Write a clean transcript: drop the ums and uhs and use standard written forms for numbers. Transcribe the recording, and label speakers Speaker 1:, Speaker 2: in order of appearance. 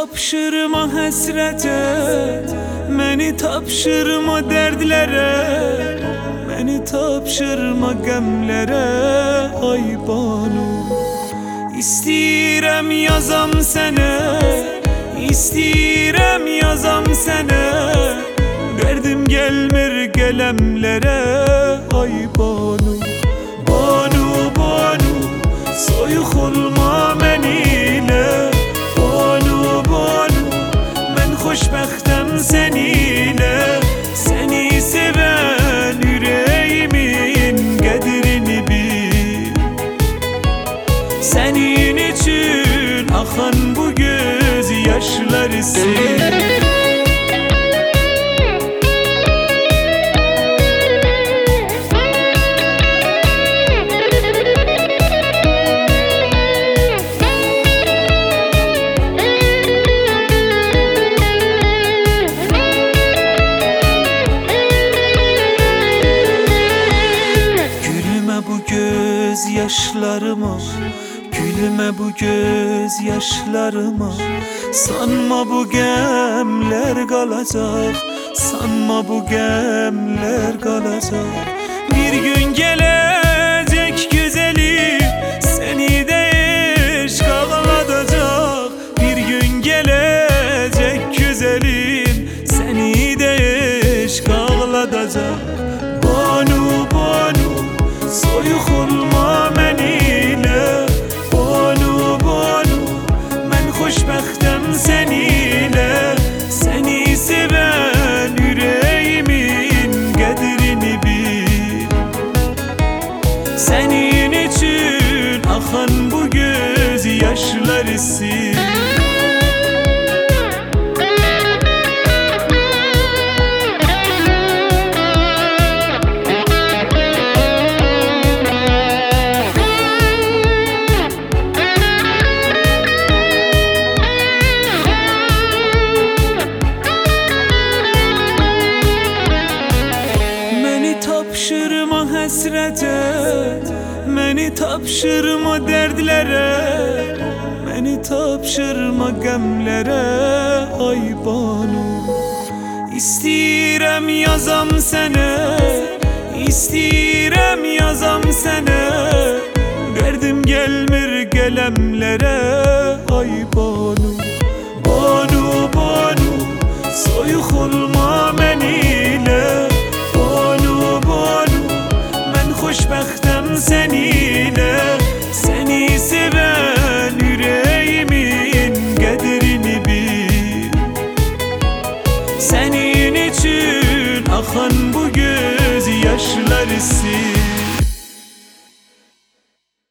Speaker 1: tapşırma həsrətə, məni tapşırma dərdlərə, məni tapşırma qəmlərə, ay banu. İstəyirəm yazam sənə, istəyirəm yazam sənə, dərdim gəlmir qələmlərə, ay banu. Banu, banu, soyuq olma mən ilə, banu, banu, mən xoşbəxtəm səninlə. Səni sevən ürəyimin qədrini bil, sənin üçün axan bu göz yaşları sil. Yaşlarıma, gülme bu göz yaşlarıma. Sanma bu gemler kalacak, sanma bu gemler kalacak. Bir gün gelecek güzelim, seni de eşk ağlatacak. Bir gün gelecek güzelim, seni de eşk ağlatacak. Banu, banu, soyuq olma mən ilə, banu, banu, mən xoşbəxtəm səninlə. Səni sevən ürəyimin qədrini bil, sənin üçün axan bu göz yaşları sil. Tapşırma həsrətə, məni tapşırma dərdlərə, məni tapşırma qəmlərə, ay banu. İstəyirəm yazam sənə, istəyirəm yazam sənə, dərdim gəlmir qələmlərə, ay banu. Banu, banu, soyuq olma mən ilə, xoşbəxtəm səninlə. Səni sevən ürəyimin qədrini bil, sənin üçün axan bu göz yaşları sil.